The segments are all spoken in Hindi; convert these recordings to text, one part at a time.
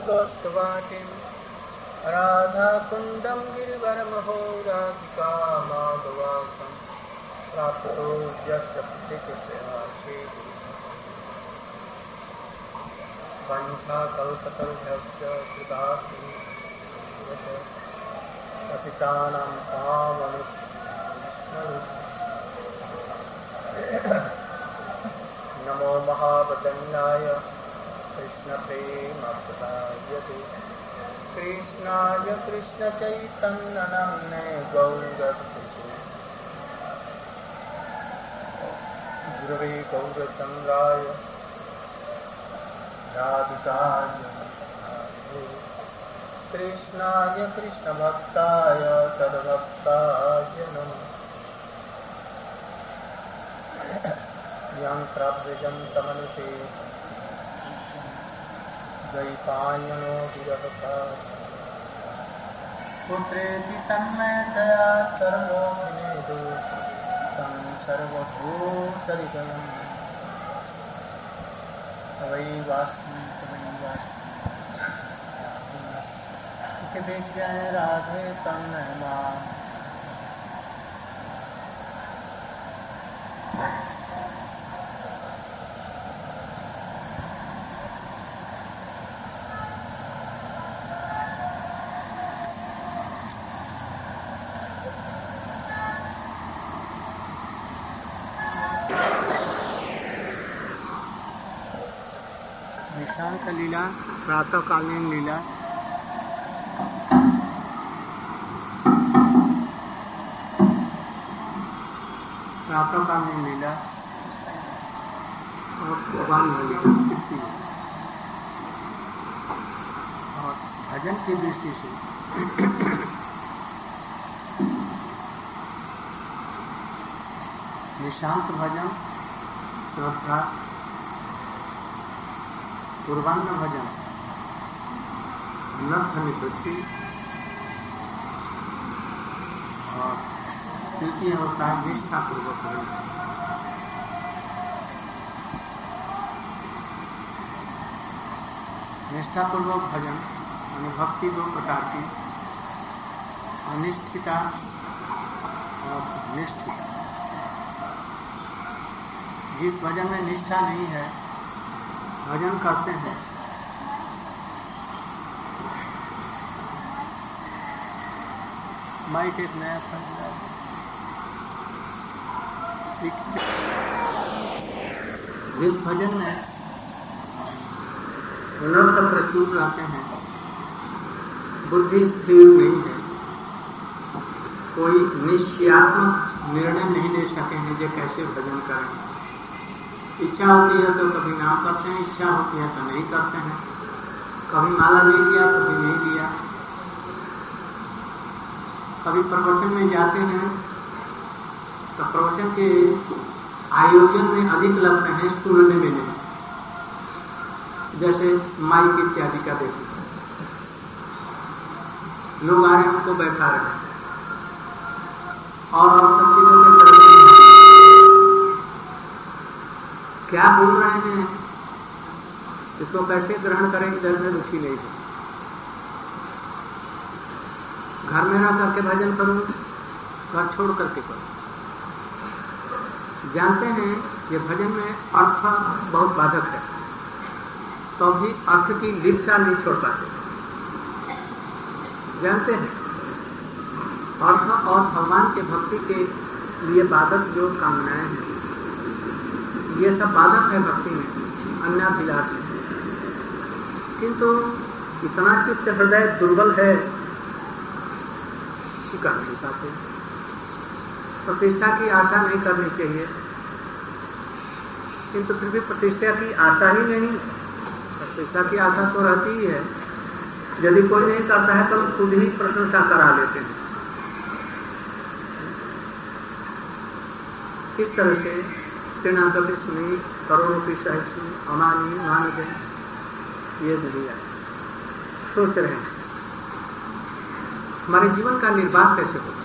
गोष्ठवाटिं राधाकुण्डं गिरिवरमहोराधिका माधवासं प्राप्तो यस्य प्रतिकृत्याशे वंशाकल्पतरुभ्यश्च कृतासिनीयत पतितानां पावनुष्मरु नमो महावदन्नाय कृष्णप्रेमप्रदायते कृष्णाय कृष्णचैतन्यनाम्ने गौरक्षसे गुरवे गौरचन्द्राय राधिकाय कृष्णाय कृष्णभक्ताय तद्भक्ताय नमः यं प्रव्रजं तमनुते द्वैपायनो विरहता पुत्रेति तन्मयतया सर्वोऽभिनेदो तं सर्वभूतहृदयं तवैवास्मि इति विज्ञाय राधे तन्मय माम् निशांत लीला प्रातःकालीन लीला प्रातःकालीन लीला और पूर्वाह्न लीला और भजन की दृष्टि से निशांत भजन श्रद्धा पूर्वाह्न भजन नर्थ निवृत्ति और तृतीय होता है निष्ठा पूर्वक भजन। निष्ठा पूर्वक भजन अनुभक्ति दो प्रकार की अनिष्ठिता और निष्ठिता। जिस भजन में निष्ठा नहीं है भजन करते हैं माइक एक नया जिस भजन में नर्थ प्रचुर रहते हैं बुद्धि स्थिर नहीं है कोई निश्चयात्मक निर्णय नहीं ले सके हैं जो कैसे भजन करें। इच्छा होती है तो कभी नाम करते हैं इच्छा होती है तो नहीं करते हैं कभी माला ले लिया कभी नहीं लिया कभी प्रवचन में जाते हैं तो प्रवचन के आयोजन में अधिक लगते हैं सुनने में नहीं जैसे माइक इत्यादि का देखते लोग आ रहे हैं उनको बैठा रहे और सब चीजों के तरफ क्या बोल रहे हैं इसको कैसे ग्रहण करें इधर में रुचि नहीं है। घर में ना करके भजन करूं घर छोड़ करके करूं। जानते हैं ये भजन में अर्थ बहुत बाधक है तो भी अर्थ की लिप्सा नहीं छोड़ पाते। जानते हैं अर्थ और भगवान के भक्ति के लिए बाधक जो कामनाएं हैं ये सब बाधक है भक्ति में अन्याभिलाष है किंतु इतना चित्त हृदय दुर्बल है कि कर नहीं पाते। प्रतिष्ठा की आशा नहीं करनी चाहिए किंतु फिर भी प्रतिष्ठा की आशा ही नहीं प्रतिष्ठा की आशा तो रहती ही है। यदि कोई नहीं करता है तो खुद ही प्रशंसा करा लेते हैं। इस तरह से तीनाकति सुनी करोड़ों की सहिष्णु अमानी मानव ये दुनिया सोच रहे हैं हमारे जीवन का निर्वाह कैसे हो।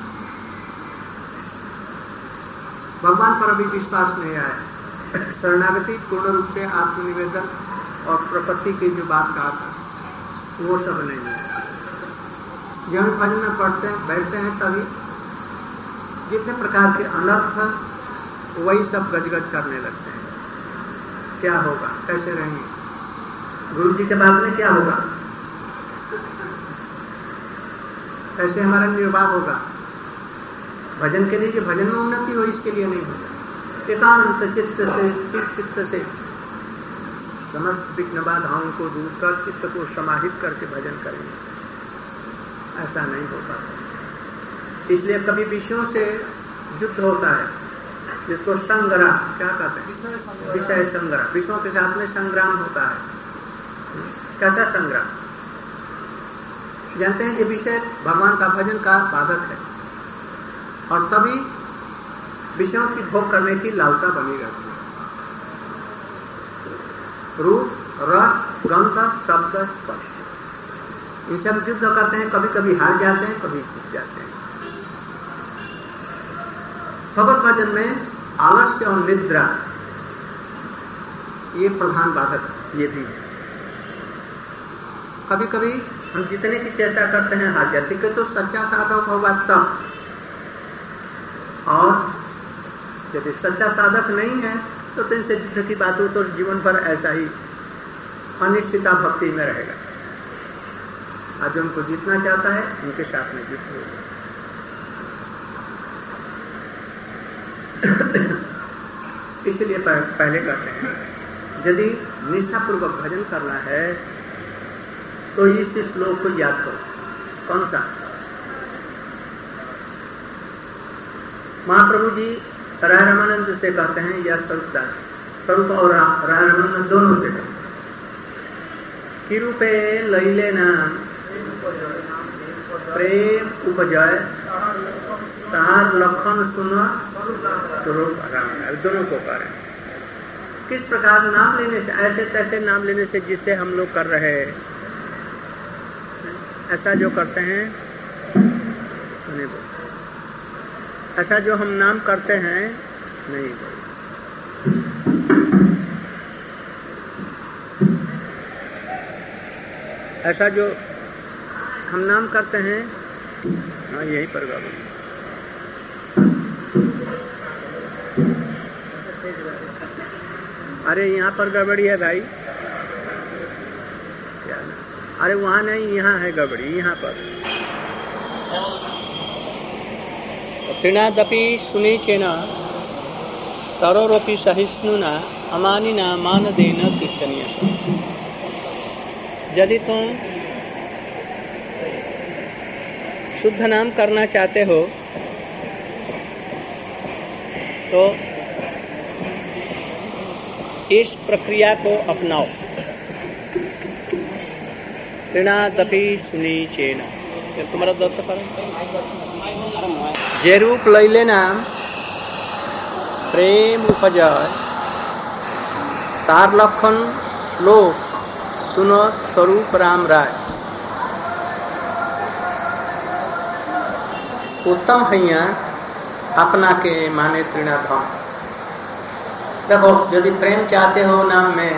भगवान पर अभी विश्वास नहीं आया। शरणागति पूर्ण रूप से आत्मनिवेदन और प्रपत्ति की जो बात कहा था वो सब नहीं है। जब हम भजन में पढ़ते हैं, बैठते हैं, तभी जितने प्रकार के अनर्थ वही सब गजगज करने लगते हैं। क्या होगा, कैसे रहेंगे, गुरु जी के बाद में क्या होगा, कैसे हमारा निर्वाह होगा। भजन के लिए, जो भजन में उन्नति हो, इसके लिए नहीं होगा। एकांत चित्त से, स्थिर चित्त से समस्त विघ्न बाधाओं को दूर कर चित्त को समाहित करके भजन करेंगे, ऐसा नहीं होगा। इसलिए कभी विषयों से युद्ध होता है, जिसको संग्राम क्या कहते हैं, विषय संग्राम, विषयों के साथ में संग्राम होता है। कैसा संग्राम? जानते हैं कि विषय भगवान का भजन का बाधक है, और तभी विषयों की भोग करने की लालसा बनी रहती है। रूप, रस, गंध, शब्द, स्पर्श, इन सब युद्ध करते हैं। कभी कभी हार जाते हैं, कभी जीत जाते हैं। भगवत भजन में आलस्य और निद्रा ये प्रधान बाधक ये भी है। कभी कभी हम जितने की चेष्टा करते हैं हार जाते हैं, तो सच्चा साधक होगा तब। और यदि सच्चा साधक नहीं है तो इनसे युद्ध की बात हो तो जीवन भर ऐसा ही अनिश्चिता भक्ति में रहेगा। आज जो उनको जीतना चाहता है, उनके साथ में युद्ध होगा। इसलिए पहले कहते हैं, यदि निष्ठापूर्वक भजन करना है तो इस श्लोक को याद करो। कौन सा? महाप्रभु जी राय रामानंद से कहते हैं, या स्वरूपदास, स्वरूप और राय रामानंद दोनों से कहते हैं, कि रूपे लैले नाम प्रेम उपजय तार लक्षण सुन स्वरूप राम। दोनों को करें। किस प्रकार नाम लेने से, ऐसे तैसे नाम लेने से जिससे हम लोग कर रहे हैं, ऐसा जो करते हैं नहीं बोल, ऐसा जो हम नाम करते हैं नहीं बोल। ऐसा जो हम नाम करते हैं, हाँ यही पर गड़बड़ी। अरे यहाँ पर गड़बड़ी है भाई, अरे वहाँ नहीं, यहाँ है गड़बड़ी, यहाँ पर। तृणादपि सुनीचेन तरोरपि सहिष्णुना अमानिना मानदेन कीर्तनीय। यदि तुम शुद्ध नाम करना चाहते हो तो इस प्रक्रिया को अपनाओ। तृणादपि सुनीचेन, तुम्हारा दोस्त पर जे रूप लैले नाम प्रेम उपजय तार लक्षण श्लोक सुनो स्वरूप राम राय। उत्तम हैया अपना के माने तृणाधम। देखो, यदि प्रेम चाहते हो नाम में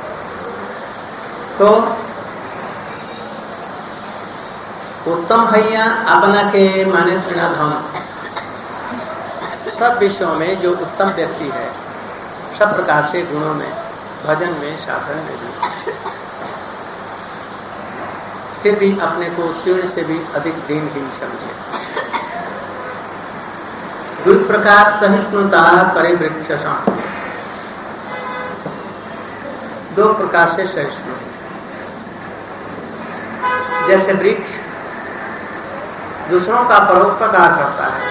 तो उत्तम हैया अपना के माने तृणाधम। सब विषयों में जो उत्तम व्यक्ति है, सब प्रकार से गुणों में, भजन में, साधन में भी, फिर भी अपने को तीर्ण से भी अधिक दीनहीन समझे। दो प्रकार सहिष्णुता करे वृक्ष सम। दो प्रकार से सहिष्णु, जैसे वृक्ष दूसरों का परोपकार करता है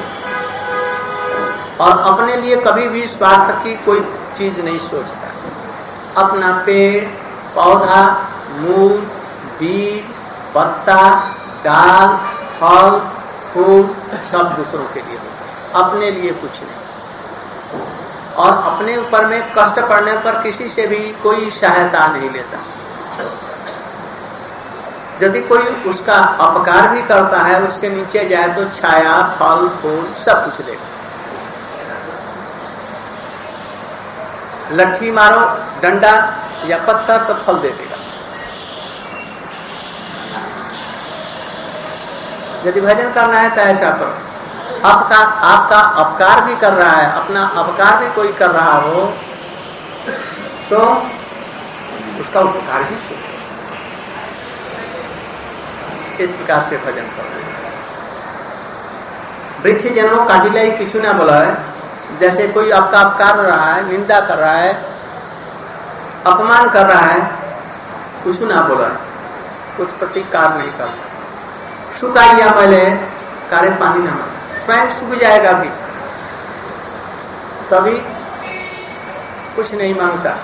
और अपने लिए कभी भी स्वार्थ की कोई चीज नहीं सोचता। अपना पेड़, पौधा, मूल, बीज, पत्ता, डाल, फल, फूल सब दूसरों के लिए होता है, अपने लिए कुछ नहीं। और अपने ऊपर में कष्ट पड़ने पर किसी से भी कोई सहायता नहीं लेता। यदि कोई उसका अपकार भी करता है, उसके नीचे जाए तो छाया, फल, फूल सब कुछ देगा। लट्ठी मारो, डंडा या पत्थर तो फल दे देगा। यदि भजन करना है तो ऐसा करो। आपका अपकार भी कर रहा है, अपना अपकार भी कोई कर रहा हो तो उसका उपकार भी सोचो। इस प्रकार से भजन करो। वृक्ष जन्मों काटिलाई किछु ना बोला है। जैसे कोई आपका अपकार कर रहा है, निंदा कर रहा है, अपमान कर रहा है, कुछ ना बोला है, कुछ प्रतिकार नहीं करता। सुखाइया मैले कारे पानी ना मांगे, स्वयं सूख जाएगा भी, तभी कुछ नहीं मांगता।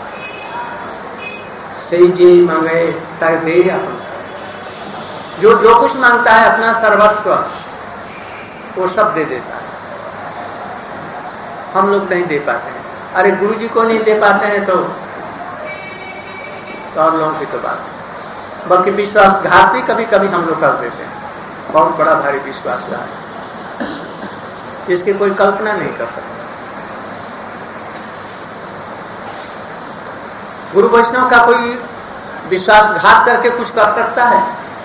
सही जी मांगे ताकि दे अपन, जो कुछ मांगता है अपना सर्वस्व वो सब दे देता है। हम लोग नहीं दे पाते हैं। अरे गुरु जी को नहीं दे पाते हैं तो और लोगों की तो बात है। बल्कि विश्वासघात भी कभी कभी हम लोग कर देते हैं। बहुत बड़ा भारी विश्वासघात, इसकी कोई कल्पना नहीं कर सकता। गुरु वैष्णव का कोई विश्वासघात करके कुछ कर सकता है?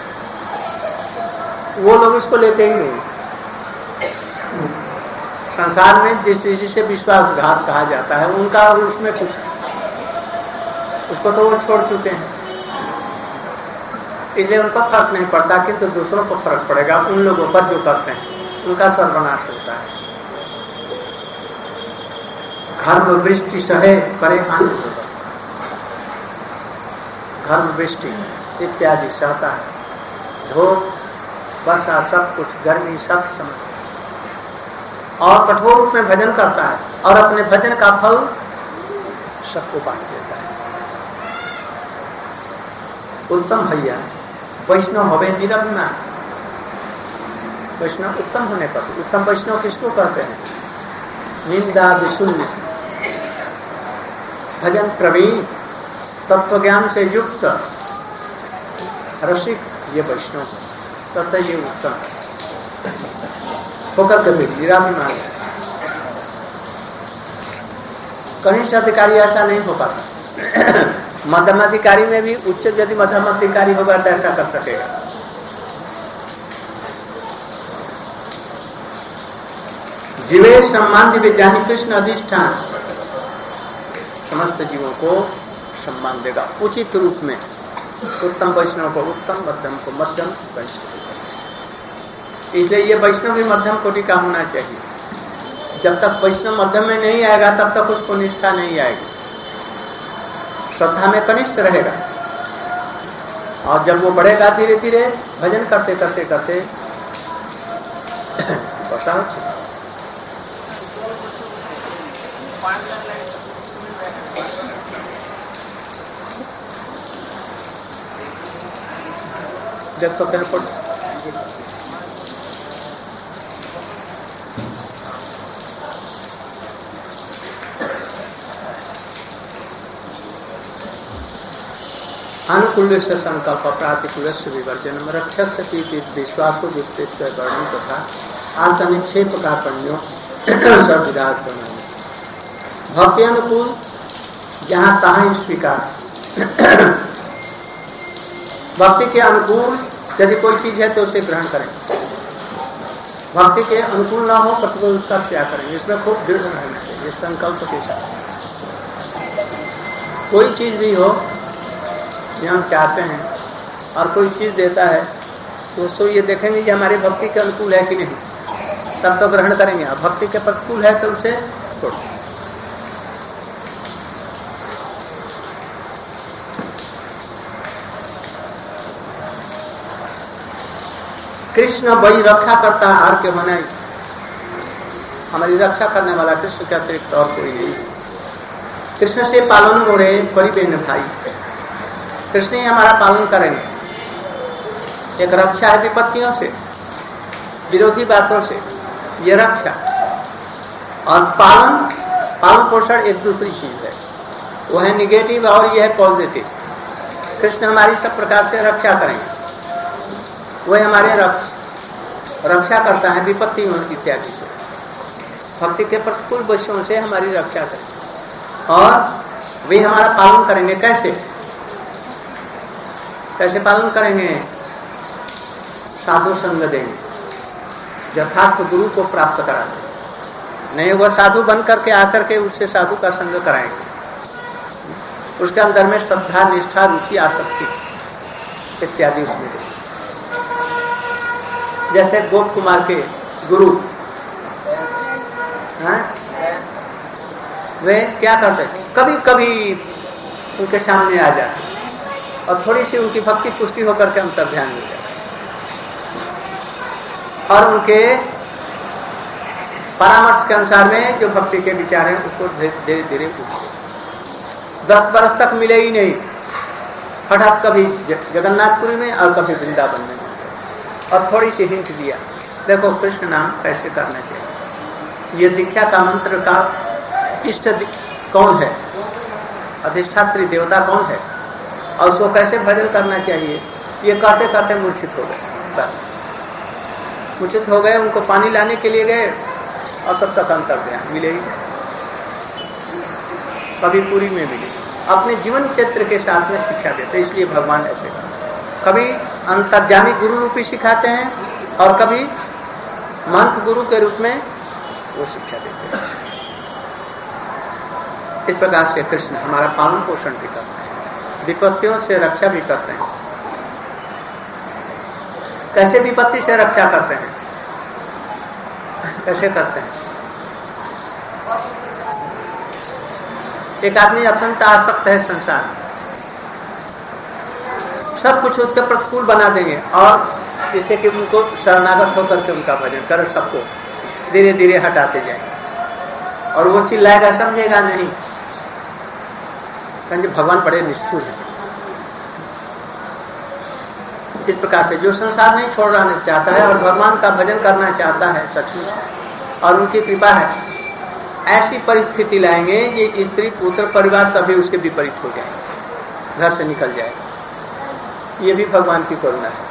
वो लोग इसको लेते ही नहीं। संसार में जिस चीज से विश्वासघात कहा जाता है उनका उसमें कुछ, उसको तो वो छोड़ चुके हैं, इसलिए उनको फर्क नहीं पड़ता। किंतु दूसरों को फर्क पड़ेगा, उन लोगों पर जो करते हैं उनका सर्वनाश होता है। घर्म वृष्टि सहे करे आनंद होगा, घर्म वृष्टि इत्यादि सहता है, धूप वर्षा सब कुछ, गर्मी सब समय, और कठोर रूप में भजन करता है और अपने भजन का फल सबको बांट देता है। उत्तम भैया वैष्णव होवे निरभिमान। वैष्णव उत्तम होने पर, उत्तम वैष्णव किसको कहते हैं? निंदा विशून्य, भजन प्रवीण, तत्व ज्ञान से युक्त रसिक, ये वैष्णव तथा ये उत्तम होकर कभी निराभिमान। कनिष्ठ अधिकारी ऐसा नहीं हो पाता। मध्यम अधिकारी में भी उच्च यदि मध्यम अधिकारी होगा तो ऐसा कर सकेगा। जीवे सम्मान दिव्यानी कृष्ण अधिष्ठान, समस्त जीवों को सम्मान देगा उचित रूप में। उत्तम वैष्णव को उत्तम, मध्यम को मध्यम वैष्णव। इसलिए ये वैष्णव भी मध्यम कोटि का होना चाहिए। जब तक वैष्णव मध्यम में नहीं आएगा तब तक उसको निष्ठा नहीं आएगी, श्रद्धा में कनिष्ठ रहेगा। और जब वो बढ़ेगा धीरे धीरे भजन करते करते करते वर्षा हो चुका। जब तो फिर अनुकूल से संकल्प प्रातिकूल से विवर्जन रक्षस्य विश्वासो युक्त वर्णन तथा आत्मनिक्षेप का पण्यो सब विराज बनाए। भक्ति अनुकूल जहाँ तहाँ स्वीकार। भक्ति के अनुकूल यदि कोई चीज है तो उसे ग्रहण करें, भक्ति के अनुकूल ना हो प्रतिकूल उसका त्याग करें। इसमें खूब दृढ़ रहना चाहिए संकल्प के साथ। कोई चीज भी हो ये हम चाहते हैं और कोई चीज देता है तो उसको ये देखेंगे कि हमारी भक्ति के अनुकूल है कि नहीं, तब तो ग्रहण करेंगे। और भक्ति के प्रतिकूल है तो उसे छोड़। कृष्ण वही रक्षा करता है, आर के मनाई। हमारी रक्षा करने वाला कृष्ण के अतिरिक्त और कोई नहीं। कृष्ण से पालन मोरे परिबेन भाई, कृष्ण ही हमारा पालन करेंगे। एक रक्षा है विपत्तियों से, विरोधी बातों से, ये रक्षा। और पालन पोषण एक दूसरी चीज है, वो है निगेटिव और ये है पॉजिटिव। कृष्ण हमारी सब प्रकार से रक्षा करेंगे, वह हमारे रक्षा करता है विपत्तियों इत्यादि से। भक्ति के प्रतिकूल विषयों से हमारी रक्षा करें और वे हमारा पालन करेंगे। कैसे पालन करेंगे? साधु संग देंगे, यथार्थ गुरु को प्राप्त कराते, नहीं वह साधु बन करके आकर के उससे साधु का संग कराएंगे, उसके अंदर में श्रद्धा, निष्ठा, रुचि, आसक्ति इत्यादि उसमें देंगे। जैसे गोप कुमार के गुरु वे क्या करते, कभी कभी उनके सामने आ जाते और थोड़ी सी उनकी भक्ति पुष्टि होकर के अंतर ध्यान हो जाए और उनके परामर्श के अनुसार में जो भक्ति के विचार हैं उसको धीरे धीरे 10 वर्ष तक मिले ही नहीं, हठात कभी जगन्नाथपुरी में और कभी वृंदावन में, और थोड़ी सी हिंट दिया, देखो कृष्ण नाम कैसे करना चाहिए, ये दीक्षा का मंत्र का इष्ट कौन है, अधिष्ठात्री देवता कौन है और उसको कैसे भजन करना चाहिए, ये करते करते मूर्छित हो गए। बस मूर्छित हो गए, उनको पानी लाने के लिए गए और तब तक अंतर ध्यान मिले ही, कभी पूरी में मिले, अपने जीवन क्षेत्र के साथ में शिक्षा देते। इसलिए भगवान ऐसे करते, कभी अंतर्जामी गुरु रूपी सिखाते हैं और कभी मंत्र गुरु के रूप में वो शिक्षा देते हैं। इस प्रकार से कृष्ण हमारा पालन पोषण भी करते हैं, विपत्तियों से रक्षा भी करते हैं। कैसे विपत्ति से रक्षा करते हैं, कैसे करते हैं? एक आदमी अत्यंत आसक्त है संसार, सब कुछ उसके प्रतिकूल बना देंगे और जैसे कि उनको शरणागत होकर के उनका भजन कर, सबको धीरे धीरे हटाते जाएंगे और वो चिल्लाएगा, समझेगा नहीं, क्योंकि भगवान बड़े निष्ठुर हैं। इस प्रकार से जो संसार नहीं छोड़ना चाहता है और भगवान का भजन करना चाहता है सचमुच और उनकी कृपा है, ऐसी परिस्थिति लाएंगे कि स्त्री पुत्र परिवार सभी उसके विपरीत हो जाएंगे, घर से निकल जाएगा। ये भी भगवान की करुणा है।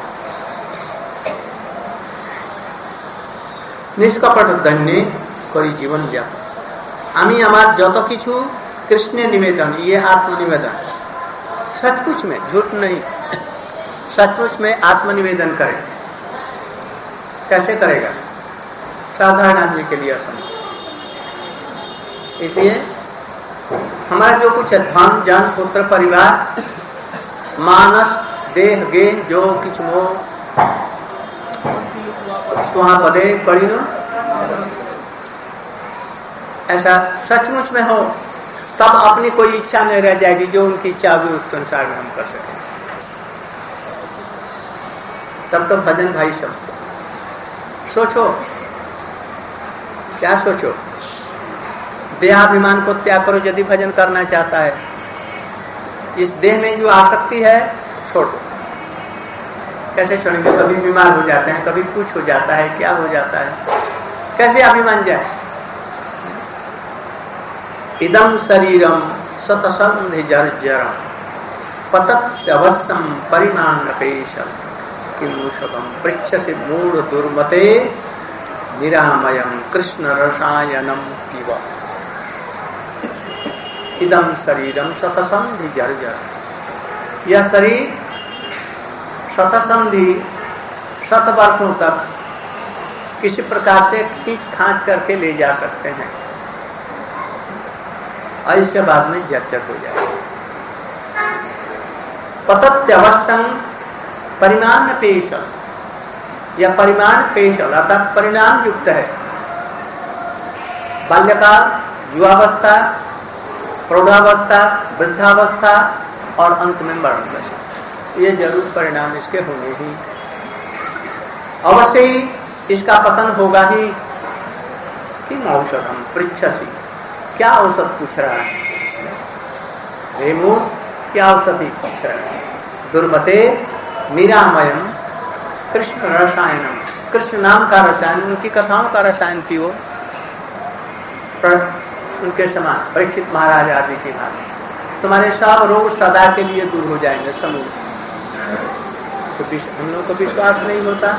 निष्कपट धन्य करी जीवन जापन, आमी आमार जत किछु कृष्ण निवेदन, ये आत्मनिवेदन, सचमुच में, झूठ नहीं, सचमुच में आत्मनिवेदन करे। कैसे करेगा? साधारण आदमी के लिए असंभव। इसलिए हमारा जो कुछ है, धन जन पुत्र परिवार मानस देह गेह जो किछ मोह तुहा पदे करी नो, ऐसा सचमुच में हो तब अपनी कोई इच्छा नहीं रह जाएगी, जो उनकी इच्छा होगी उस संसार में हम कर सकें। तब तो भजन भाई सब सोचो, क्या सोचो, देहाभिमान को त्याग करो यदि भजन करना चाहता है। इस देह में जो आसक्ति है छोड़ दो। कैसे छोड़ेंगे? कभी बीमार हो जाते हैं, कभी कुछ हो जाता है, क्या हो जाता है, कैसे अभिमान जाए? इदम शरीरम सतसंधि जर्जरम पतत्यवस्यम परिमाणपेशम किमुषकम पृच्छसि मूढ़ दुर्मते निरामयम कृष्ण रसायनम पिब। इदम शरीरम शतसंधि जर्जर, यह शरीर शतसंधि 100 वर्षों तक किसी प्रकार से खींच खांच करके ले जा सकते हैं और इसके बाद में जर्जर हो जाए। पतत्यवस्यम परिमाण पेशल, यह परिमाण पेशल अर्थात परिणाम युक्त है। बाल्यकाल, युवावस्था, प्रौढ़ावस्था, वृद्धावस्था और अंत में मरण दशा, ये जरूर परिणाम इसके होंगे ही। अवश्य ही इसका पतन होगा ही। किम औषधम पृच्छसि, क्या औषध पूछ रहा है? हे मूर्ख, क्या औषधि पूछ रहा है? दुर्मते निरामयम कृष्ण रसायनम, कृष्ण नाम का रसायन, उनकी कथाओं का रसायन पियो। उनके समान परीक्षित महाराज आदि की भांति तुम्हारे सब रोग सदा के लिए दूर हो जाएंगे समूह। तो हम लोग को विश्वास नहीं होता।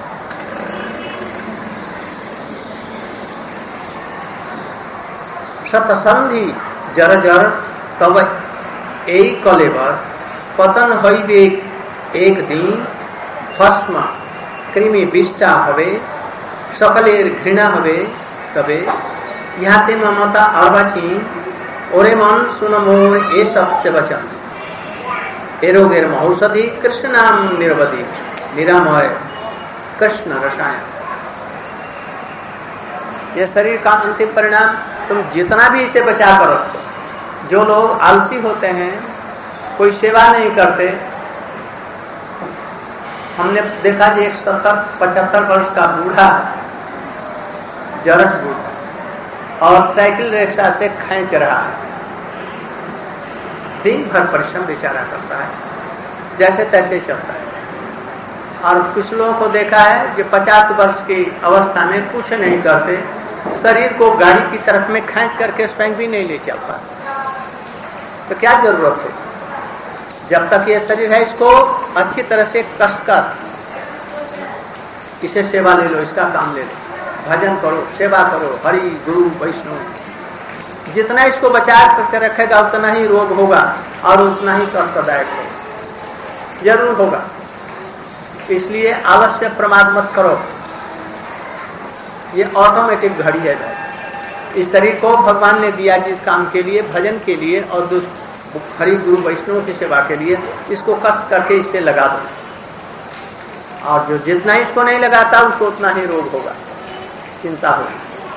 सतसंधि जर्जर तब एक कलेवर पतन हईबे एक दिन भस्म कृमि विष्टा हवे सकलेर घृणा हवे तबे इहाते ममता अर्बाची ओरे मन सुन मोर ए सत्य वचन ए रोगेर औषधि कृष्ण नाम निरवधि निरामय कृष्ण रसायन। ये शरीर का अंतिम परिणाम तुम जितना भी इसे बचा कर रखो। जो लोग आलसी होते हैं, कोई सेवा नहीं करते, हमने देखा जी एक 70-75 वर्ष का बूढ़ा जरस बूढ़ा और साइकिल रिक्शा से खींच रहा है, दिन भर परिश्रम बेचारा करता है, जैसे तैसे चलता है। और कुछ लोगों को देखा है जो 50 वर्ष की अवस्था में कुछ नहीं करते, शरीर को गाड़ी की तरफ में खींच करके स्वयं भी नहीं ले चल पाते। तो क्या जरूरत है? जब तक ये शरीर है इसको अच्छी तरह से कसकर इसे सेवा ले लो, इसका काम ले लो, भजन करो, सेवा करो, हरि गुरु वैष्णव। जितना इसको बचा करके रखेगा उतना ही रोग होगा और उतना ही कष्टदायक होगा, जरूर होगा। इसलिए अवश्य प्रमाद मत करो। ये ऑटोमेटिक घड़ी है। इस शरीर को भगवान ने दिया जिस काम के लिए, भजन के लिए और हरि गुरु वैष्णव की सेवा के लिए, इसको कष्ट करके इससे लगा दो। और जो जितना इसको नहीं लगाता उसको उतना ही रोग होगा, चिंता होगी।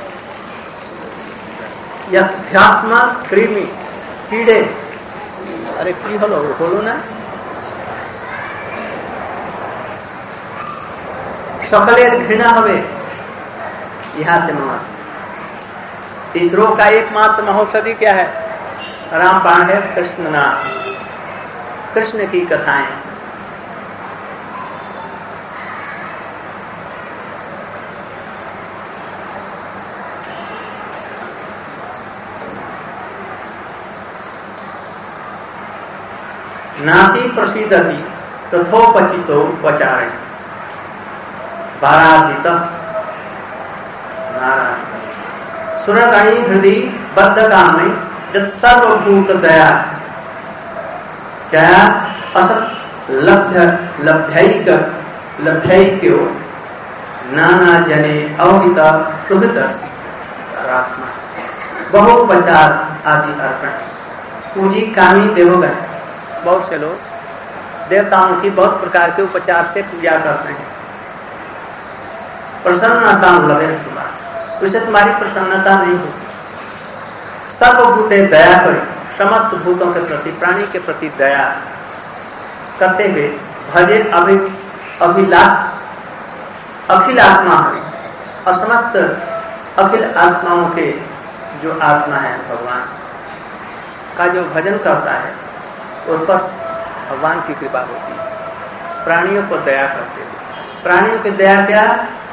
यथास्म कृमि कीड़े, अरे की होलो ना, सकलेर घृणा हवे यहाँ से मत। इस रोग का एकमात्र महौषधि क्या है? रामबाण है, कृष्ण नाम, कृष्ण की कथाएं। नाति प्रसीदति तथोपचितो उपचारे भाराधित सुरगणी हृदय बद्ध कामे जब सर्वभूत दया क्या असत लभ्यैक्यो नाना जने अवहित सुहृद बहुपचार आदि अर्पण। पूजी कामी देवगण, बहुत से लोग देवताओं की बहुत प्रकार के उपचार से पूजा करते हैं। प्रसन्नता लगे उसे तुम्हारी प्रसन्नता नहीं होती। सर्वभूते दया करी, समस्त भूतों के प्रति, प्राणी के प्रति दया करते हुए भजे अखिल आत्मा है। और समस्त अखिल आत्माओं के जो आत्मा है भगवान का जो भजन करता है उस पर भगवान की कृपा होती है। प्राणियों को दया करते हुए, प्राणियों की दया क्या,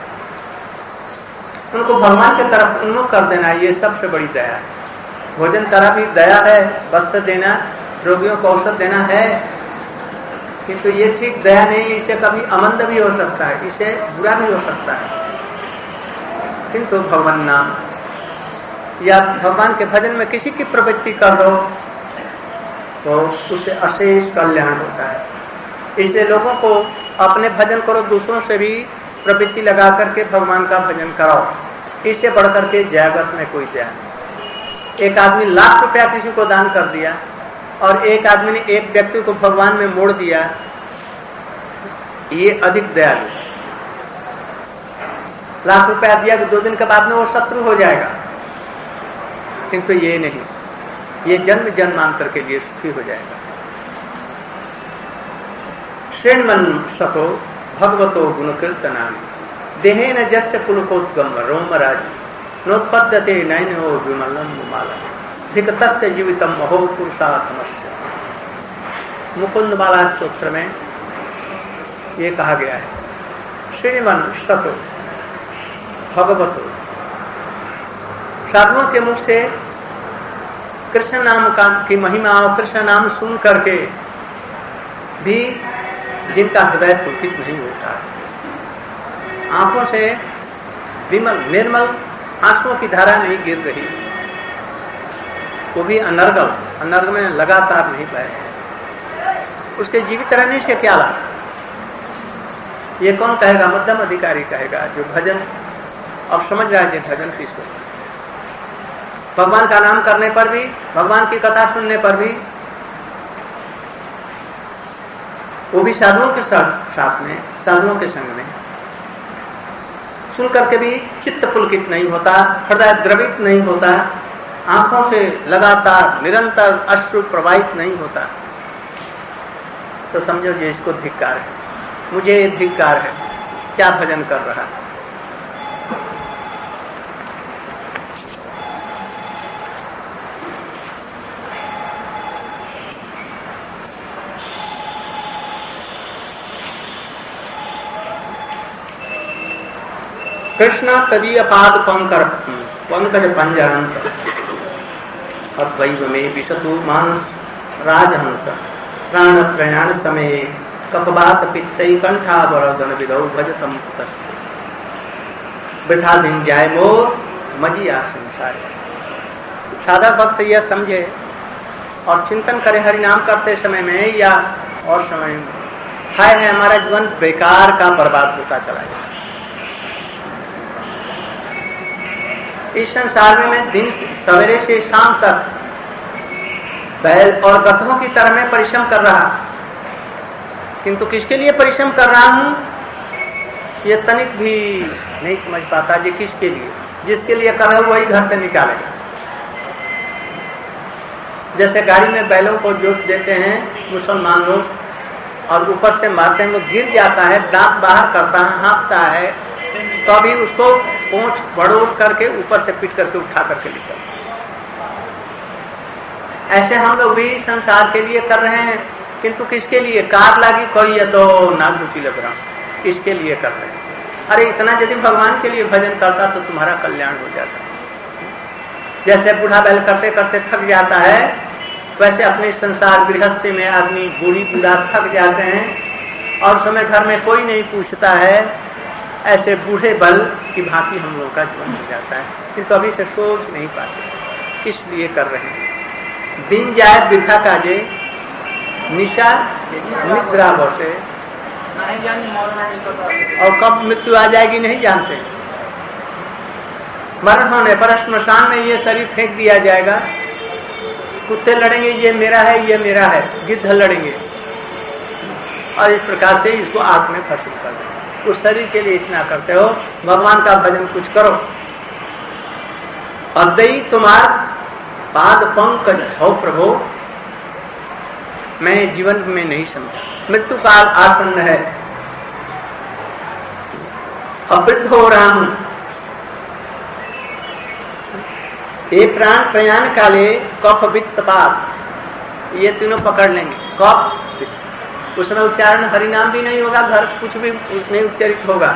उनको भगवान के तरफ उन्मुख कर देना, ये सबसे बड़ी दया है। भोजन करा भी दया है, वस्त्र देना, रोगियों को औषध देना है, किंतु ये ठीक दया नहीं। इसे कभी अमंद भी हो सकता है, इसे बुरा भी हो सकता है। किंतु भगवान नाम या भगवान के भजन में किसी की प्रवृत्ति कर दो तो उससे अशेष कल्याण होता है। इसलिए लोगों को अपने भजन करो, दूसरों से भी प्रवृत्ति लगा करके भगवान का भजन कराओ। इससे बढ़ करके जगत में कोई दया नहीं। एक आदमी लाख रुपया किसी को दान कर दिया और एक आदमी ने एक व्यक्ति को भगवान में मोड़ दिया, ये अधिक दयालु। लाख रुपया दिया तो 2 दिन के बाद में वो शत्रु हो जाएगा, किंतु ये नहीं, ये जन्म जन्मांतर के लिए सुखी हो जाएगा। श्रेणमन सतो भगवतो गुण कीर्तनामि देहेन जस्य पुलकोद्गम रोमराज नोत्पद्यते नैनो विमलम माला धिकतस्य जीवितम महो पुरुषार्थमस्य। मुकुंद माला स्तोत्र में ये कहा गया है, श्रीमन सतो भगवतो, साधुओं के मुख से कृष्ण नाम की महिमा और कृष्ण नाम सुन करके भी जिनका हृदय पुलकित नहीं होता है, आंखों से विमल निर्मल आंसुओं की धारा नहीं गिर रही, वो भी अनर्गल में लगातार नहीं बह, उसके जीवित रहने से क्या लाभ? ये कौन कहेगा? मध्यम अधिकारी कहेगा, जो भजन अब समझ रहा है, भजन किसको। भगवान का नाम करने पर भी, भगवान की कथा सुनने पर भी, वो भी साधुओं के साथ में, साधुओं के संग में, सुन करके भी चित्त पुलकित नहीं होता, हृदय द्रवित नहीं होता, आंखों से लगातार निरंतर अश्रु प्रवाहित नहीं होता, तो समझो ये इसको धिक्कार है, मुझे धिक्कार है। क्या भजन कर रहा है? कृष्ण तदीय पाद पंकज पंजरंत अद्वैव में विशतु मांस राजहंस प्राण प्रयाण समय कपबात पित्तई कंठावरदन विदौ भजतम कुतस्ते बिठा दिन जाय मोर मजिया संसार। साधा भक्त यह समझे और चिंतन करे हरि नाम करते समय में या और समय में, हाय है हमारा जीवन बेकार का बर्बाद होता चला जाए। इस संसार में मैं दिन सवेरे से शाम तक बैल और गधों की तरह में परिश्रम कर रहा, किंतु किसके लिए परिश्रम कर रहा हूं ये तनिक भी नहीं समझ पाता। जी किसके लिए? जिसके लिए कर रहा हूं वही घर से निकालेगा। जैसे गाड़ी में बैलों को जोत देते हैं मुसलमान लोग और ऊपर से मारते हैं, वो गिर जाता है, दांत बाहर करता है, हाँफता है, तो अभी उसको पूंछ बड़ोड़ करके ऊपर से पीट करके उठा करके ले चलते। ऐसे हम लोग भी संसार के लिए कर रहे हैं, किंतु किसके लिए? कार लागी कोई है तो नाग रुचि लग रहा, इसके लिए कर रहे हैं। अरे इतना यदि भगवान के लिए भजन करता तो तुम्हारा कल्याण हो जाता। जैसे बूढ़ा बैल करते करते थक जाता है, वैसे अपने संसार गृहस्थी में आदमी बूढ़ी बूढ़ा थक जाते हैं और समय घर में कोई नहीं पूछता है, ऐसे बूढ़े बल की भांति हम लोगों का जीवन हो जाता है, किंतु अभी से सोच नहीं पाते किस लिए कर रहे हैं। दिन जाए वृथा काजे निशा निद्रा बसे, और कब मृत्यु आ जाएगी नहीं जानते। मरण होने पर श्मशान में ये शरीर फेंक दिया जाएगा, कुत्ते लड़ेंगे ये मेरा है, ये मेरा है, गिद्ध लड़ेंगे और इस प्रकार से इसको आग में फंसी कर देंगे। उस शरीर के लिए इतना करते हो, भगवान का भजन कुछ करो। अद्वैत तुम्हार पाद पंकज हो प्रभु, मैं जीवन में नहीं समझा, मृत्यु काल आसन्न है, अवृद्ध हो रहा हूं। ये प्राण प्रयाण काले कफ वित्त पाद, ये तीनों पकड़ लेंगे। कफ, उसमें उच्चारण हरिनाम भी नहीं होगा, घर कुछ भी नहीं उच्चरित होगा,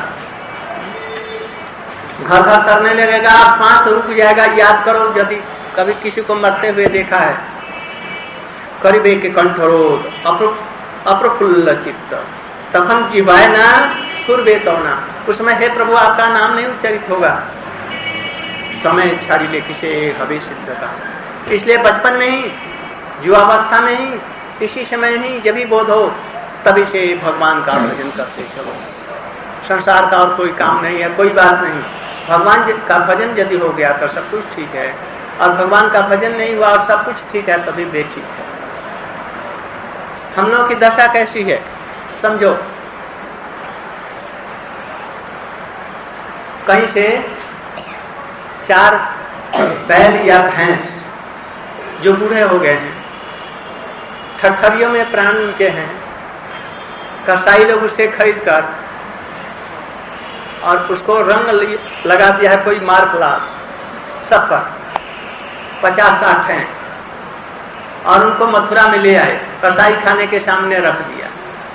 घर घर करने लगेगा, श्वास रुक जाएगा। याद करो यदि कभी किसी को मरते हुए देखा है, करीबे के कंठरोध अप्रफुल्ल चित्त तखन जीवाय ना सुरबे तौना, उसमें हे प्रभु आपका नाम नहीं उच्चरित होगा। समय छाड़ी ले किसे हवे सिद्ध का, इसलिए बचपन में ही, युवावस्था में ही, इसी समय ही जब भी बोध हो तभी से भगवान का भजन करते चलो। संसार का और कोई काम नहीं है, कोई बात नहीं। भगवान का भजन यदि हो गया तो सब कुछ ठीक है, और भगवान का भजन नहीं हुआ और सब कुछ ठीक है तभी बेठीक है। हम लोगों की दशा कैसी है समझो। कहीं से 4 बैल या भैंस जो बूढ़े हो गए हैं, ठठरियों में प्राण उनके हैं, कसाई लोग उसे खरीद कर और उसको रंग लगा दिया है, कोई मार्क ला सब पर 50-60 हैं, और उनको मथुरा में ले आए, कसाई खाने के सामने रख दिया,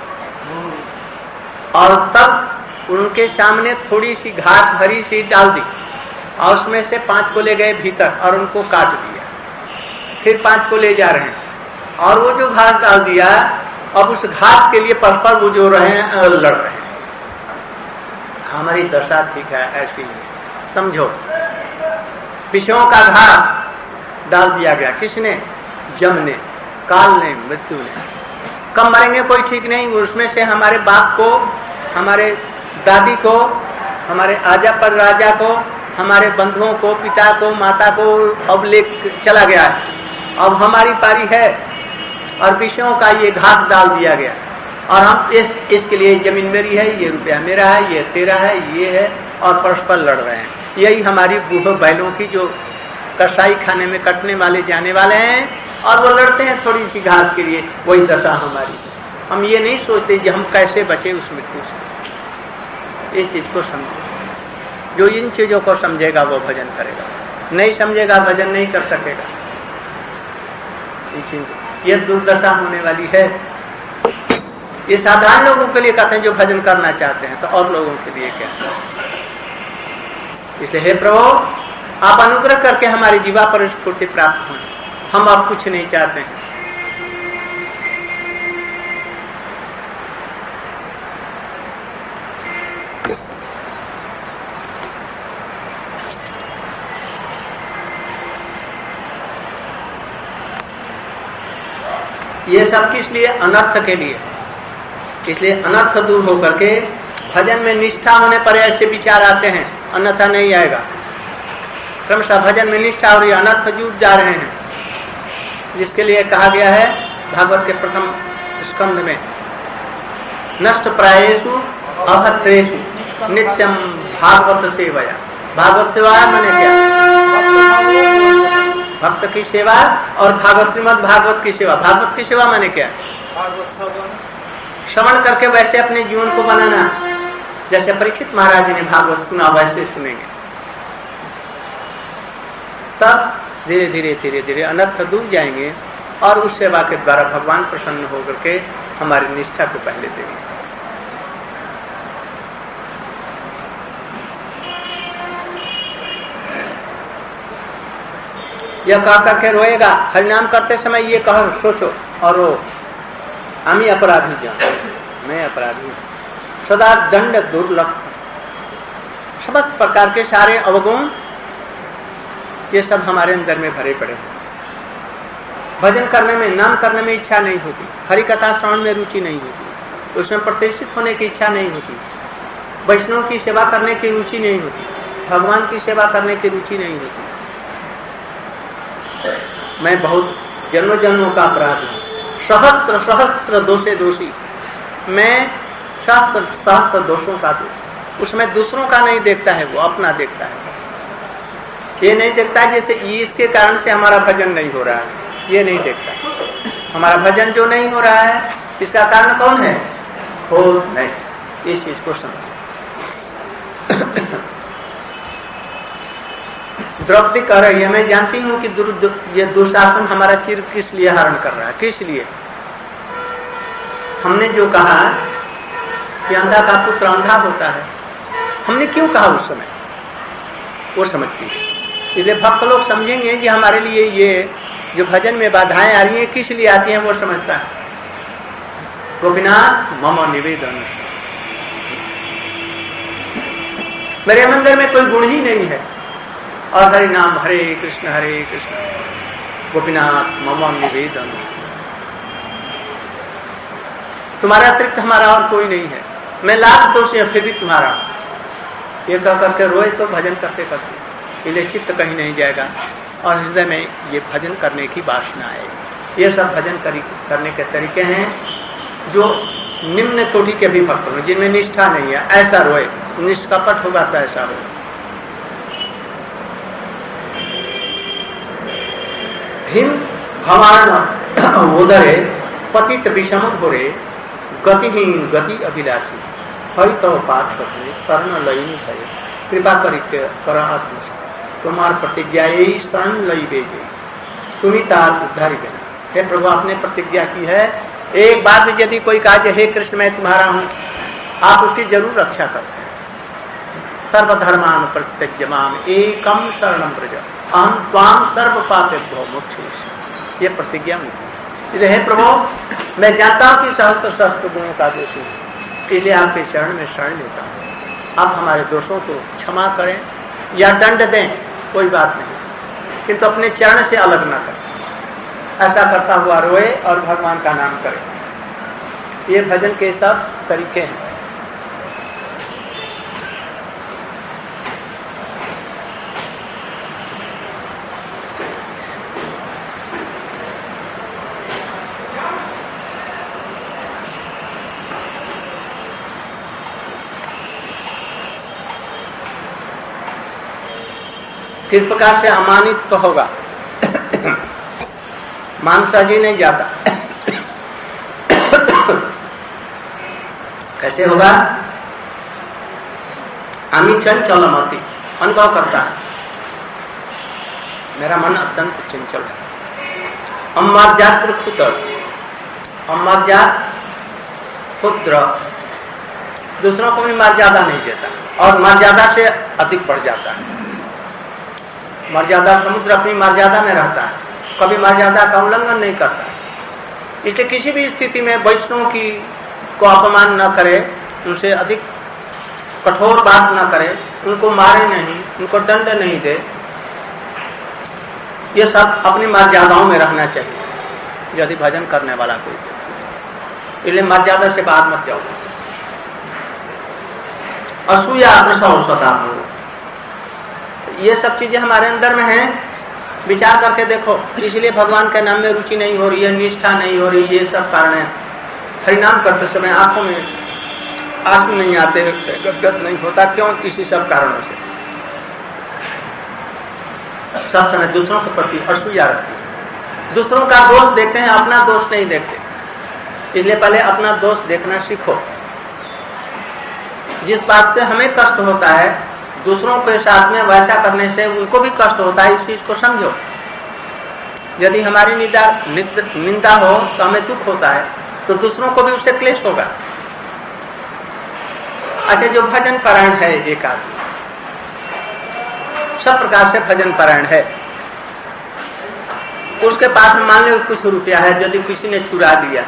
और तब उनके सामने थोड़ी सी घास भरी सी डाल दी, और उसमें से 5 को ले गए भीतर और उनको काट दिया। फिर 5 को ले जा रहे हैं, और वो जो घास डाल दिया, अब उस घास के लिए परस्पर वो जो रहे हैं, लड़ रहे हैं। हमारी दशा ठीक है ऐसी समझो। विषयों का घास डाल दिया गया, किसने? जम ने, काल ने, मृत्यु ने। कब मरेंगे कोई ठीक नहीं। उसमें से हमारे बाप को हमारे दादी को, हमारे आजा पर राजा को, हमारे बंधुओं को, पिता को, माता को अब ले चला गया है। अब हमारी पारी है और विषयों का ये घास डाल दिया गया और हम इसके लिए जमीन मेरी है, ये रुपया मेरा है, ये तेरा है, ये है, और परस्पर लड़ रहे हैं। यही हमारी बूढ़ों बैलों की जो कसाई खाने में कटने वाले जाने वाले हैं और वो लड़ते हैं थोड़ी सी घास के लिए, वही दशा हमारी। हम ये नहीं सोचते कि हम कैसे बचे उस मृत्यु से। इस चीज को समझो। जो इन चीजों को समझेगा वो भजन करेगा, नहीं समझेगा भजन नहीं कर सकेगा। ये दुर्दशा होने वाली है। ये साधारण लोगों के लिए कहते हैं जो भजन करना चाहते हैं, तो और लोगों के लिए क्या? इसलिए हे प्रभु, आप अनुग्रह करके हमारी जीवा पर स्फूर्ति प्राप्त हो। हम अब कुछ नहीं चाहते हैं। ये सब किस लिए? अनर्थ के लिए। इसलिए अनर्थ दूर होकर के भजन में निष्ठा होने पर ऐसे विचार आते हैं, अन्यथा नहीं आएगा। क्रमशः भजन में निष्ठा और ये अनर्थ जुट जा रहे हैं, जिसके लिए कहा गया है भागवत के प्रथम स्कंद में, नष्ट प्रायेषु अभद्रेषु नित्यम भागवत सेवया। भागवत सेवा माने क्या? भक्त की सेवा और भागवत श्रीमद् भागवत की सेवा। भागवत की सेवा माने क्या? श्रवण करके वैसे अपने जीवन को बनाना। जैसे परीक्षित महाराज जी ने भागवत सुना वैसे सुनेंगे, तब धीरे धीरे धीरे धीरे अनर्थ दूर जाएंगे और उस सेवा के द्वारा भगवान प्रसन्न होकर के हमारी निष्ठा को पहले देंगे। यह कह करके रोएगा, हरिनाम करते समय ये कह सोचो और रो, हम ही अपराधी जान, मैं अपराधी हूं, सदा दंड दुर्लभ, समस्त प्रकार के सारे अवगुण ये सब हमारे अंदर में भरे पड़े। भजन करने में, नाम करने में इच्छा नहीं होती, हरि कथा श्रवण में रुचि नहीं होती, उसमें प्रतिष्ठित होने की इच्छा नहीं होती, वैष्णव की सेवा करने की रुचि नहीं होती, भगवान की सेवा करने की रुचि नहीं होती। मैं बहुत जन्मों जन्मों का अपराधी हूँ, सहस्त्र सहस्त्र दोषे दोषी, मैं सहस्त्र सहस्त्र दोषों का दोष। उसमें दूसरों का नहीं देखता है, वो अपना देखता है। ये नहीं देखता है जैसे इसके कारण से हमारा भजन नहीं हो रहा है, ये नहीं देखता। हमारा भजन जो नहीं हो रहा है इसका कारण कौन है? हो नहीं। इस चीज को समझ। द्रौपदी कह रही है, मैं जानती हूँ कि ये दुशासन हमारा चिर किस लिए हरण कर रहा है, किस लिए? हमने जो कहा कि अंधा का पुत्र अंधा होता है, हमने क्यों कहा उस समय? वो समझती है। इसलिए भक्त लोग समझेंगे कि हमारे लिए ये जो भजन में बाधाएं आ रही हैं किस लिए आती हैं, वो समझता है। गोपीनाथ मम निवेदन, मेरे मंदिर में कोई गुण ही नहीं है और हरि नाम हरे कृष्ण गोपीनाथ मम निवेदन, तुम्हारे अतिरिक्त हमारा और कोई नहीं है, मैं लाख दोषी है फिर भी तुम्हारा। ये कह करके रोए तो भजन करते करते इसलिए चित्त कहीं नहीं जाएगा और हृदय में ये भजन करने की वासना आएगी। ये सब भजन करने के तरीके हैं जो निम्न कोटि के भी भक्त हों, जिनमें निष्ठा नहीं है, ऐसा रोए। निष्कपट होगा तो ऐसा रोए। हिम भवान उदरे पतित विषम घोरे गतिहीन गति अभिलाषी हरित पाठ करते शरण लयी है। कृपा करके कर आत्म तुम्हार प्रतिज्ञा यही शरण लई बेजे, तुम्ही तार उद्धारी गए। हे प्रभु, आपने प्रतिज्ञा की है, एक बार भी यदि कोई कहा हे कृष्ण मैं तुम्हारा हूँ, आप उसकी जरूर रक्षा करते हैं। सर्वधर्मान प्रत्यज्यमाम एकम शरणम व्रज अहम त्वाम सर्व पापेभ्यो मोक्षयिष्यामि। ये प्रतिज्ञा मुझे। इसलिए हे प्रभु, मैं जानता हूँ कि सहस्त्र सहस्त्र गुणों का दोषी हूँ, इसलिए आपके चरण में शरण लेता हूँ। आप हमारे दोषों को क्षमा करें या दंड दें, कोई बात नहीं, किंतु अपने चरण से अलग ना करें। ऐसा करता हुआ रोए और भगवान का नाम करे। ये भजन के सब तरीके हैं। किस प्रकार से अमानित तो होगा, मान सहज ही नहीं जाता। कैसे होगा? अमी चंचलमति, अनुभव करता है मेरा मन अत्यंत चंचल है। अमर्याद पुत्र, अमर्याद पुत्र दूसरों को भी मर्यादा नहीं देता और मर्यादा से अधिक बढ़ जाता है। मर्यादा समुद्र अपनी मर्यादा में रहता है, कभी मर्यादा का उल्लंघन नहीं करता। इसलिए किसी भी स्थिति में वैष्णव की को अपमान न करे, उनसे अधिक कठोर बात न करे, उनको मारे नहीं, उनको दंड नहीं दे। ये सब अपनी मर्यादाओं में रहना चाहिए यदि भजन करने वाला कोई। इसलिए मर्यादा से बात मत जाओ। असूया प्रसवता, ये सब चीजें हमारे अंदर में हैं, विचार करके देखो। इसलिए भगवान के नाम में रुचि नहीं हो रही है, निष्ठा नहीं हो रही, ये सब कारण है। हरिनाम करते समय आंखों में आंसू नहीं आते, गदगद नहीं होता, क्यों? इसी सब कारणों से सब समय दूसरों के प्रति असूया रहती है। दूसरों का दोष देखते हैं, अपना दोष नहीं देखते। इसलिए पहले अपना दोष देखना सीखो। जिस बात से हमें कष्ट होता है, दूसरों के साथ में वैसा करने से उनको भी कष्ट होता है, इस चीज को समझो। यदि हमारी निंदा हो तो हमें दुख होता है, तो दूसरों को भी उससे क्लेश होगा। अच्छा, जो भजन परायण है एक आदमी, सब प्रकार से भजन परायण है, उसके पास मान लो कुछ रुपया है, यदि किसी ने चुरा दिया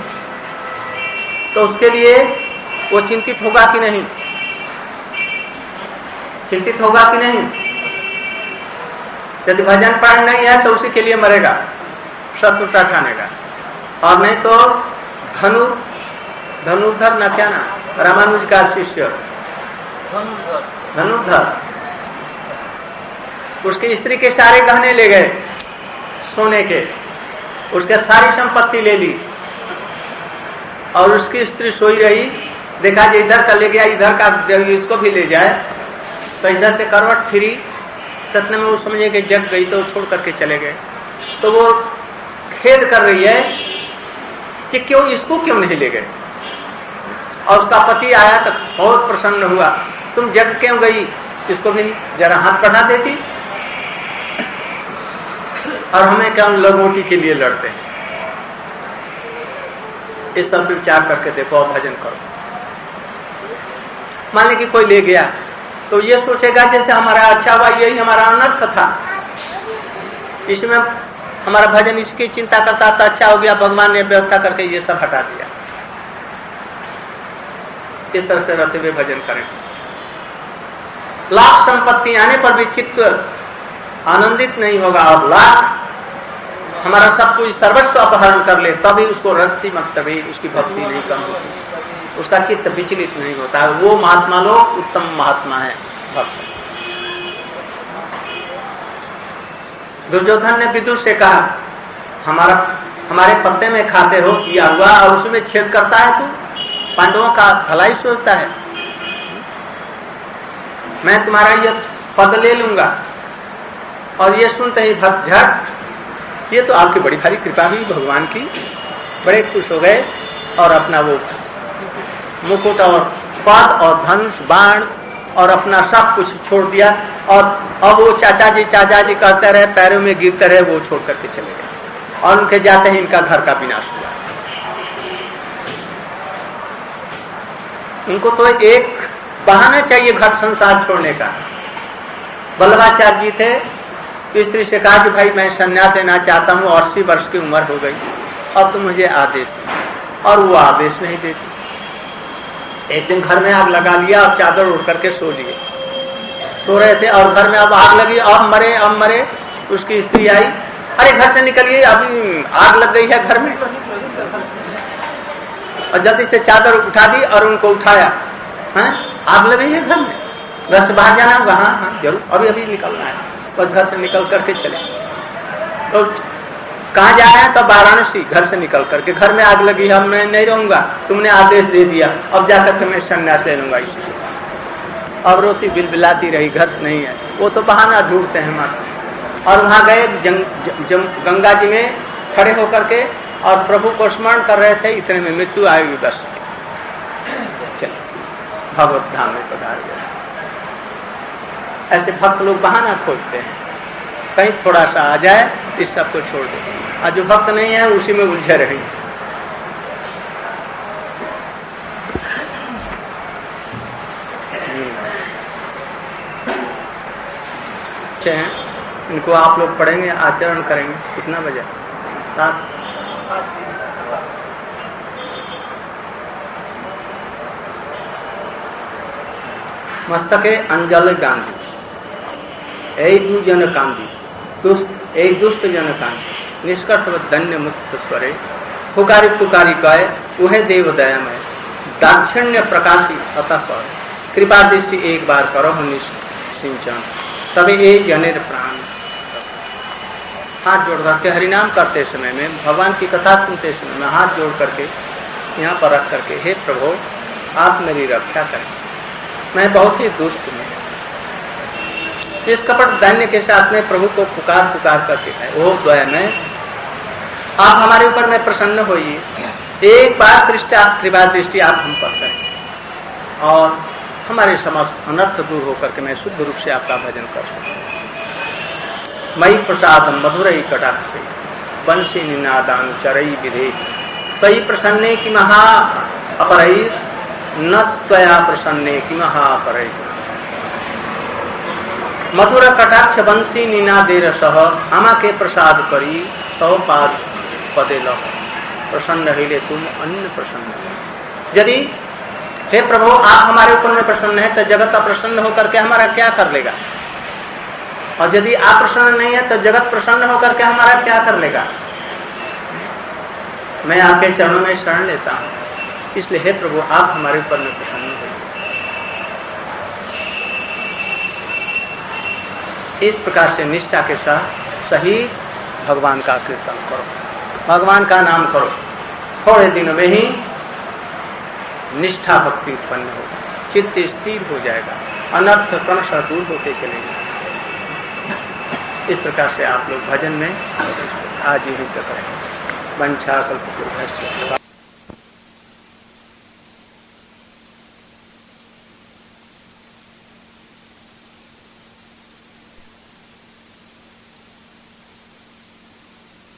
तो उसके लिए वो चिंतित होगा कि नहीं? चिंतित होगा कि नहीं? यदि भजन परायण नहीं है तो उसी के लिए मरेगा, शत्रुता ठाने का। और नहीं तो धनुर्धर न, क्या ना, रामानुज का शिष्य धनुर्धर, उसकी स्त्री के सारे गहने ले गए सोने के, उसके सारी संपत्ति ले ली और उसकी स्त्री सोई रही। देखा कि इधर का ले गया, इधर का इसको भी ले जाए, तो इधर से करवट फिरी, तत्ने में वो समझे कि जग गई, तो छोड़ करके चले गए। तो वो खेद कर रही है कि क्यों, इसको क्यों नहीं ले गए। और उसका पति आया तो बहुत प्रसन्न हुआ, तुम जग क्यों गई, इसको भी जरा हाथ बढ़ा देती, और हमें क्या रोटी के लिए लड़ते हैं। इस सब विचार करके देखो और भजन करो। मान ली कि कोई ले गया तो ये सोचेगा जैसे हमारा अच्छा हुआ, यही हमारा अनर्थ था, इसमें हमारा भजन इसकी चिंता करता था, अच्छा हो गया, भगवान ने व्यवस्था करके ये सब हटा दिया। इस तरह से रहते हुए भजन करें। लाख संपत्ति आने पर भी चित्त आनंदित नहीं होगा, और लाख हमारा सब कुछ सर्वस्व अपहरण कर ले तभी उसको रति मक्तभी उसकी भक्ति नहीं कम होती, उसका चित्त विचलित नहीं होता। वो महात्मा लोग उत्तम महात्मा है, भक्त। दुर्योधन ने विदुर से कहा, हमारे पत्ते में खाते हो, किया हुआ, और उसमें छेद करता है, तू पांडवों का भलाई सोचता है, मैं तुम्हारा ये पद ले लूंगा। और ये सुनते ही भक्त झट, ये तो आपकी बड़ी भारी कृपा हुई भगवान की, बड़े खुश हो गए और अपना वो मुकुट और पद और धनुष बाण और अपना सब कुछ छोड़ दिया। और अब वो चाचा जी कहते रहे, पैरों में गिरते रहे, वो छोड़ करके चले गए। और उनके जाते ही इनका घर का विनाश हुआ। उनको तो एक बहाना चाहिए घर संसार छोड़ने का। वल्लभाचार्य जी थे, स्त्री से कहा कि भाई मैं संन्यास लेना चाहता हूँ, 80 वर्ष की उम्र हो गई, अब तो मुझे आदेश दो। और वो आदेश नहीं देती। एक दिन घर में आग लगा लिया और चादर उड़ करके सो लिए, सो रहे थे और घर में अब आग लगी, अब मरे। उसकी स्त्री आई, अरे घर से निकलिए, अभी आग लग गई है घर में। और जल्दी से चादर उठा दी और उनको उठाया, आग लग गई है घर में, घर से बाहर जाना होगा। हाँ जरूर, अभी निकलना है। बस घर से निकल करके चले। तो कहाँ जा रहे हैं? तो वाराणसी। घर से निकल करके, घर में आग लगी है, मैं नहीं रहूंगा, तुमने आदेश दे दिया, अब जाकर के मैं संन्यास ले लूंगा इसी। अब रोती बिलबिलाती रही, घर नहीं है। वो तो बहाना ढूंढते हैं मात्र। और वहां गए गंगा जी में खड़े होकर के और प्रभु को स्मरण कर रहे थे, इतने में मृत्यु आएगी, बस चल भगवत धाम में पधार गए। ऐसे भक्त लोग बहाना खोजते हैं, कहीं थोड़ा सा आ जाए इस सब को छोड़ दे, और जो भक्त नहीं है उसी में उलझे रहेंगे। इनको आप लोग पढ़ेंगे, आचरण करेंगे। कितना बजे? 7। मस्तके अंजल गांधी एक जन कांदी एक दुष्ट जन कांदी निष्कर्ष धन्य मुक्त स्वरे पुकारी पुकारी कहे उहे देव दया में दाक्षिण्य प्रकाशी अतः पर कृपा दृष्टि एक बार करो सिंचन तभी एक जनेर प्राण। हाथ जोड़ करके हरिनाम करते समय में, भगवान की कथा सुनते समय में हाथ जोड़ करके यहाँ पर रख करके, हे प्रभु आप मेरी रक्षा करें, मैं बहुत ही दुष्ट हूँ। इस कपट दैन्य के साथ में प्रभु को पुकार करके है, वो द्वय में आप हमारे ऊपर में प्रसन्न होइए, एक बार कृपा दृष्टि आप हम पर करें और हमारे समस्त अनर्थ दूर होकर के मैं शुद्ध रूप से आपका भजन कर सकूं। मई प्रसाद मधुरई कटाक्षे बंशी निनादान चरई विधे तई प्रसन्ने की महा अपरई न त्वया प्रसन्ने की महा अपरई। मधुर कटाक्ष बंशी निनादेर सह आमा के प्रसाद करी सौ पाद पदे लो प्रसन्न हिले तुम अन्य प्रसन्न। यदि हे प्रभु आप हमारे ऊपर में प्रसन्न है तो जगत अप्रसन्न होकर के हमारा क्या कर लेगा, और यदि आप प्रसन्न नहीं है तो जगत प्रसन्न होकर के हमारा क्या कर लेगा। मैं आपके चरणों में शरण लेता हूं, इसलिए हे प्रभु आप हमारे ऊपर में प्रसन्न हो। इस प्रकार से निष्ठा के साथ सही भगवान का कीर्तन करो, भगवान का नाम करो, थोड़े दिनों में ही निष्ठा भक्ति उत्पन्न होगा, चित्त स्थिर हो जाएगा, अनर्थ क्रमशः दूर होते चलेंगे। इस प्रकार से आप लोग भजन में आज ही करें। वंशा कल्पतरुभ्यश्च